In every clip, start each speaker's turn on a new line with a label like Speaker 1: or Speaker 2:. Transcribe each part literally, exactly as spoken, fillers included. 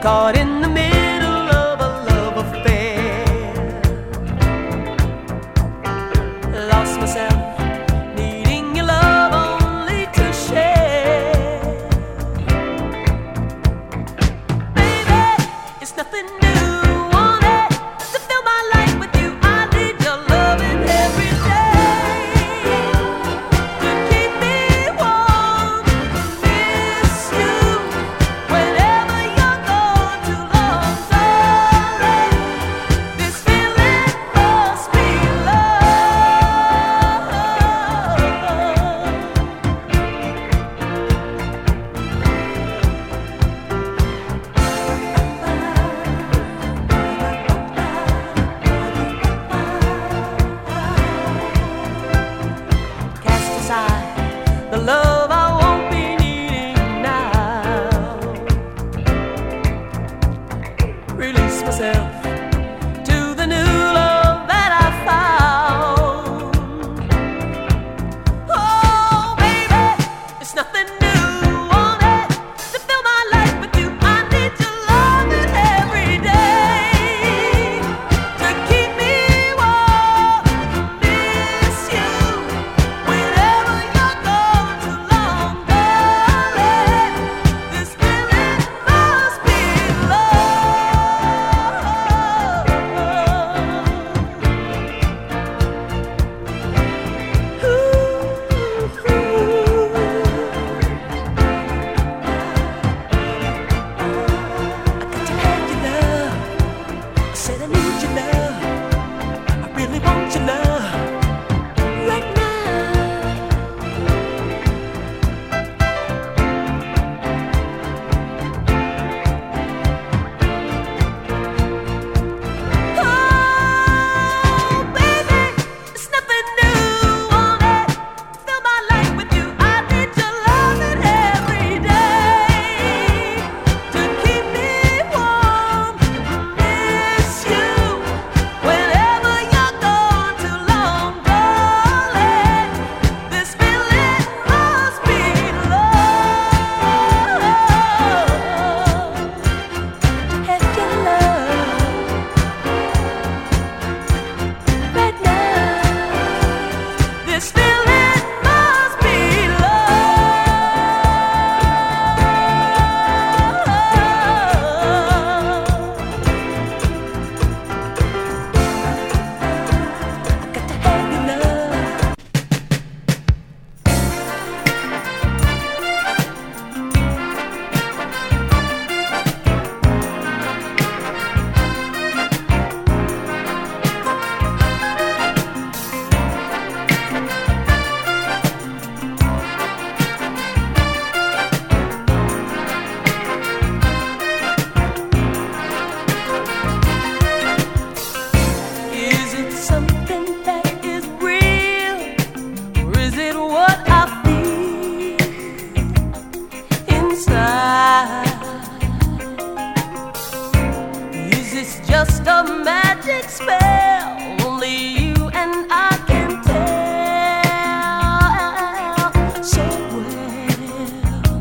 Speaker 1: caught in the middle of a love affair. Lost myself needing your love only to share. Baby, it's nothing new. The love I won't be needing now. Release myself to the new love that I found. Oh, baby, it's nothing new on it to fill my life with you. I need your loving every day to keep me warm, miss you whenever you're gone too long, darling. This feeling must be love. Ooh, ooh. I got to have your love. I said I need your love. I really want your love right now. Oh, baby, it's nothing new on it to fill my life with you. I need your loving every day to keep me warm, miss you whenever you're gone too long, darling. This feeling must be love. Have your love right now. This feeling must be love. Got to have your love. Is it something that is real, or is it what I feel inside? Is this just a magic spell? Only you and I can tell so well.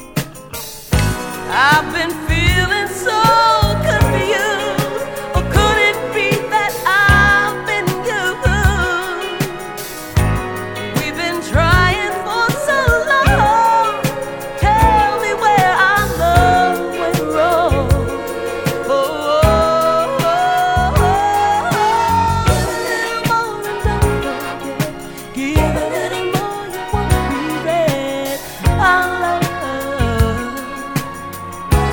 Speaker 1: I've been feeling so confused. Or could it be that I've been used? We've been trying for so long. Tell me where our love went wrong. Oh, oh, oh, oh. A little more and don't forget. Give a little more, you won't regret our love.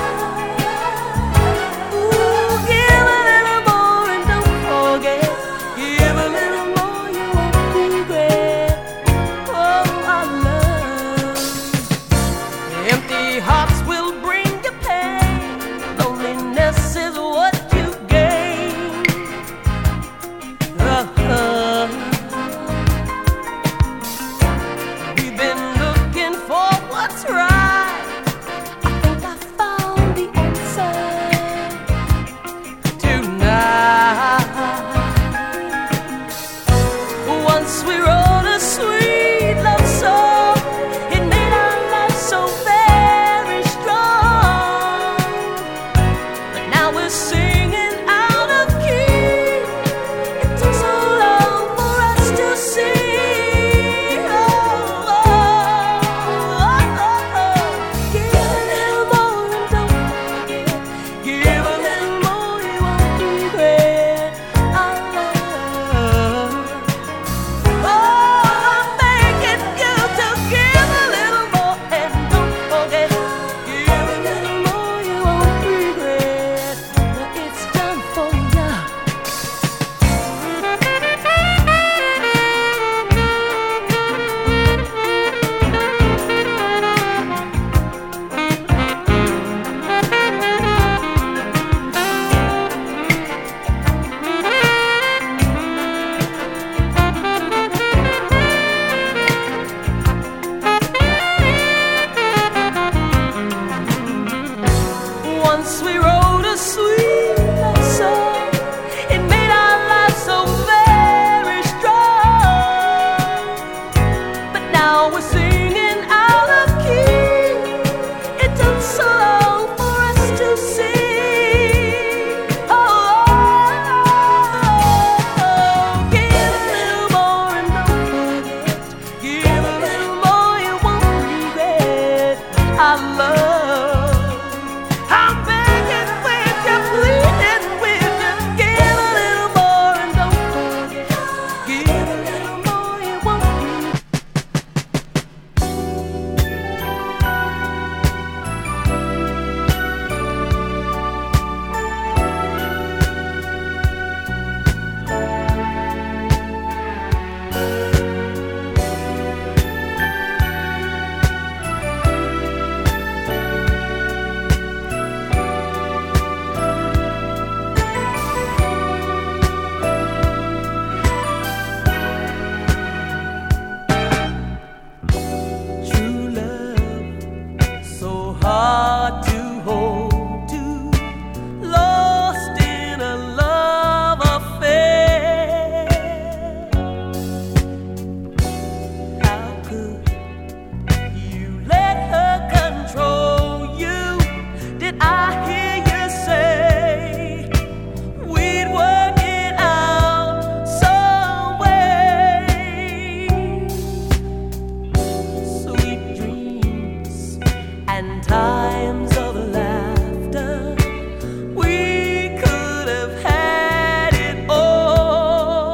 Speaker 1: times of laughter. We could have had it all,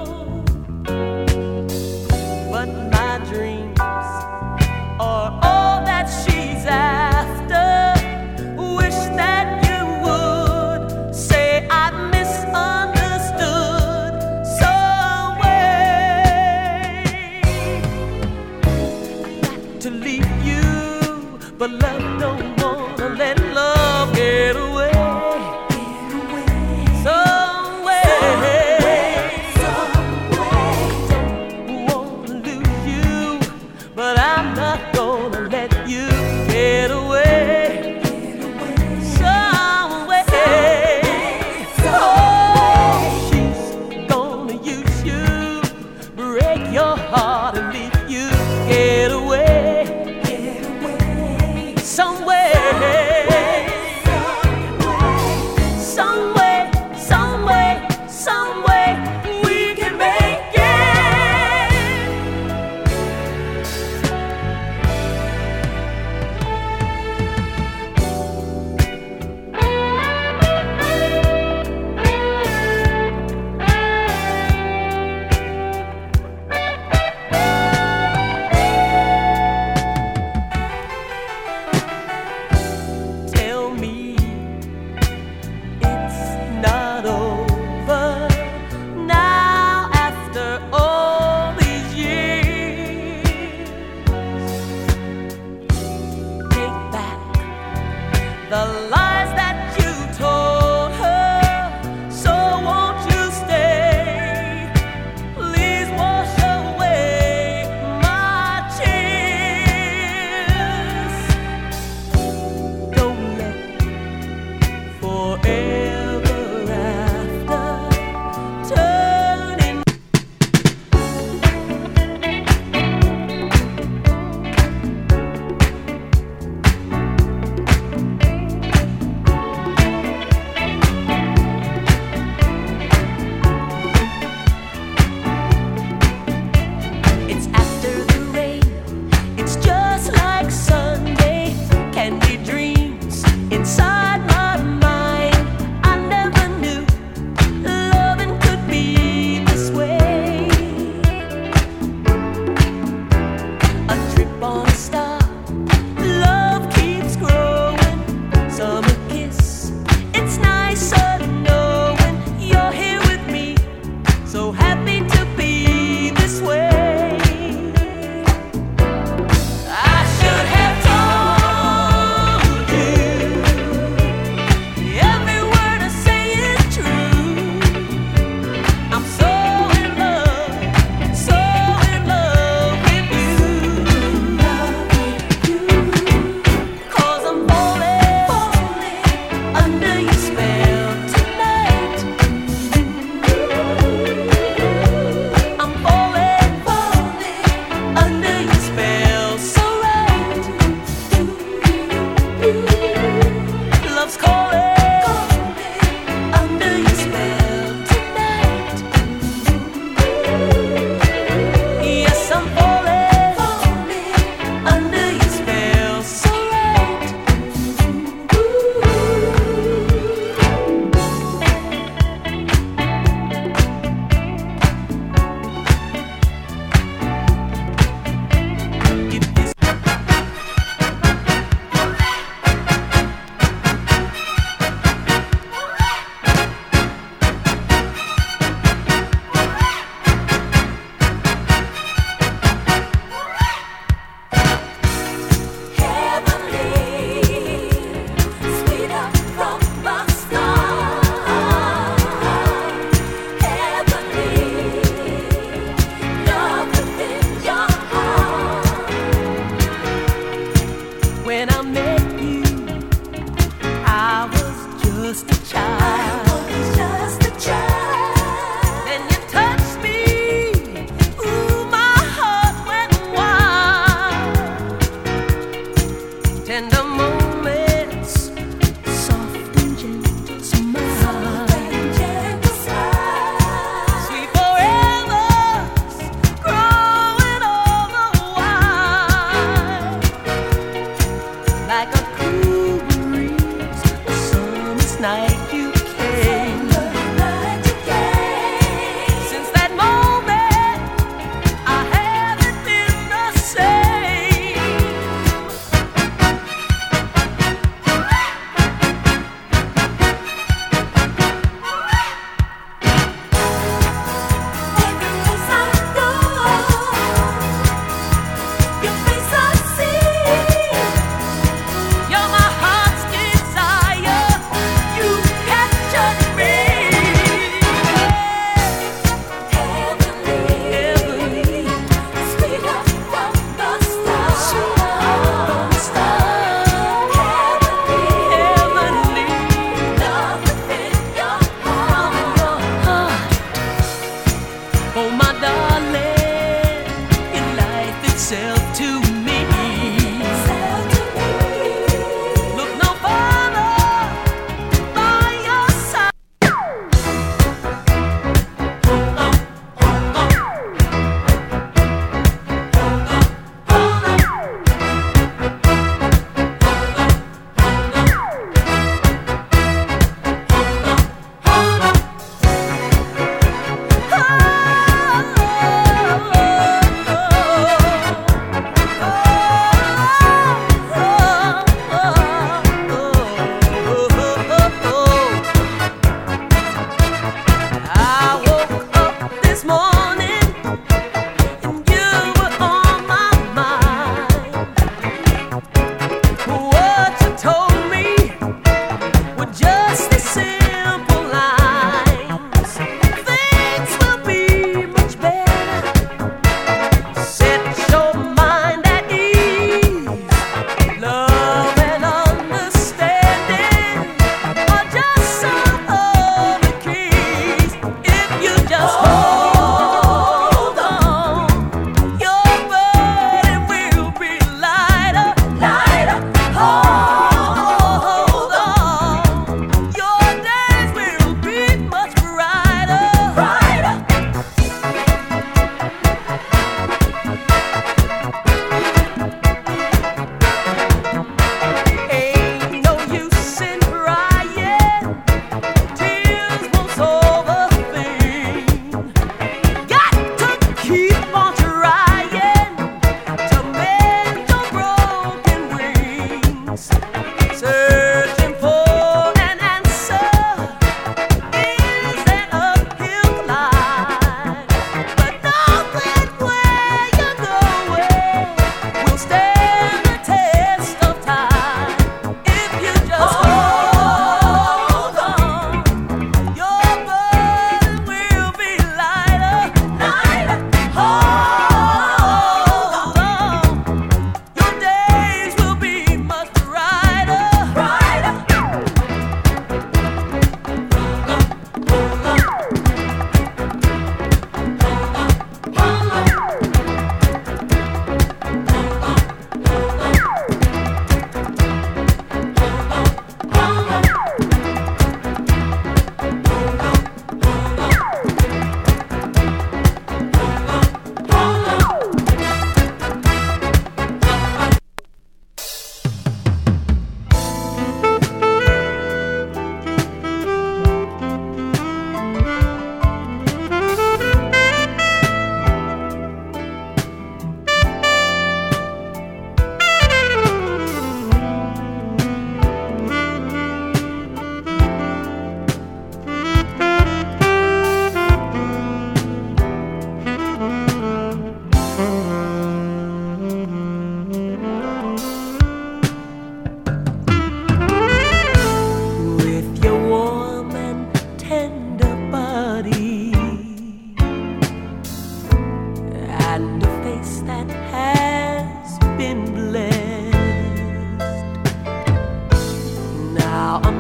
Speaker 1: but my dreams are all that she's after. Wish that you would say I misunderstood some way. Got to leave you, but love don't wanna let love get away. Some way, don't wanna lose you, but I'm not gonna let you get away. Some way, oh, she's gonna use you, break your heart and leave you get away. Some way, some way, some way, some way we can make it. Tell me it's not over now after all these years. Take back the lies that you told her. So won't you stay? Please wash away my tears. Don't let forever after turn in.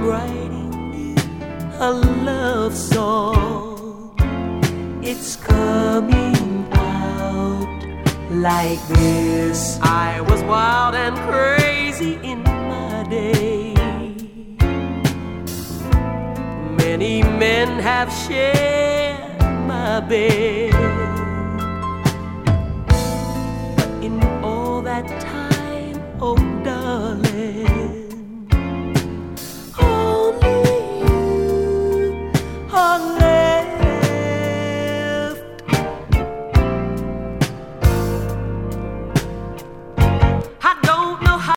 Speaker 1: writing you a love song. It's coming out like this. I was wild and crazy in my day. Many men have shared my bed.